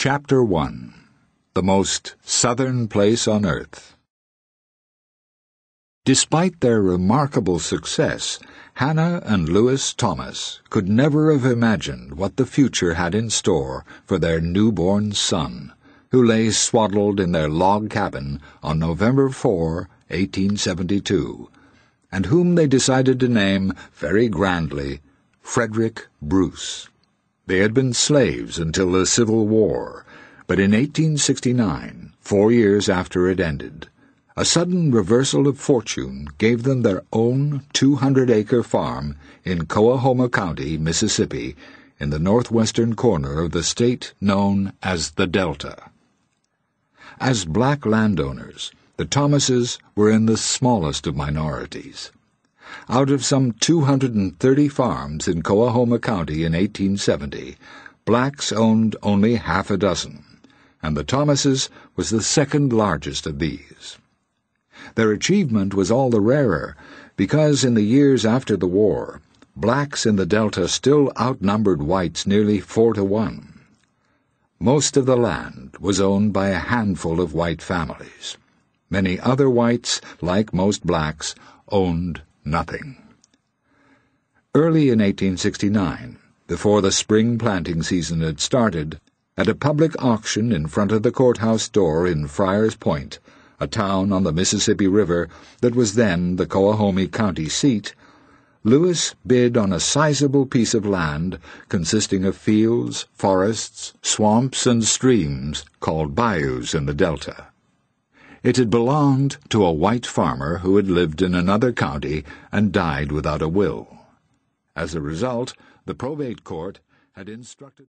Chapter 1. The Most Southern Place on Earth. Despite their remarkable success, Hannah and Lewis Thomas could never have imagined what the future had in store for their newborn son, who lay swaddled in their log cabin on November 4, 1872, and whom they decided to name, very grandly, Frederick Bruce. They had been slaves until the Civil War, but in 1869, 4 years after it ended, a sudden reversal of fortune gave them their own 200-acre farm in Coahoma County, Mississippi, in the northwestern corner of the state known as the Delta. As black landowners, the Thomases were in the smallest of minorities. Out of some 230 farms in Coahoma County in 1870, blacks owned only half a dozen, and the Thomases was the second largest of these. Their achievement was all the rarer because in the years after the war, blacks in the Delta still outnumbered whites nearly 4-to-1. Most of the land was owned by a handful of white families. Many other whites, like most blacks, owned nothing. Early in 1869, before the spring planting season had started, at a public auction in front of the courthouse door in Friars Point, a town on the Mississippi River that was then the Coahoma County seat, Lewis bid on a sizable piece of land consisting of fields, forests, swamps, and streams called bayous in the Delta. It had belonged to a white farmer who had lived in another county and died without a will. As a result, the probate court had instructed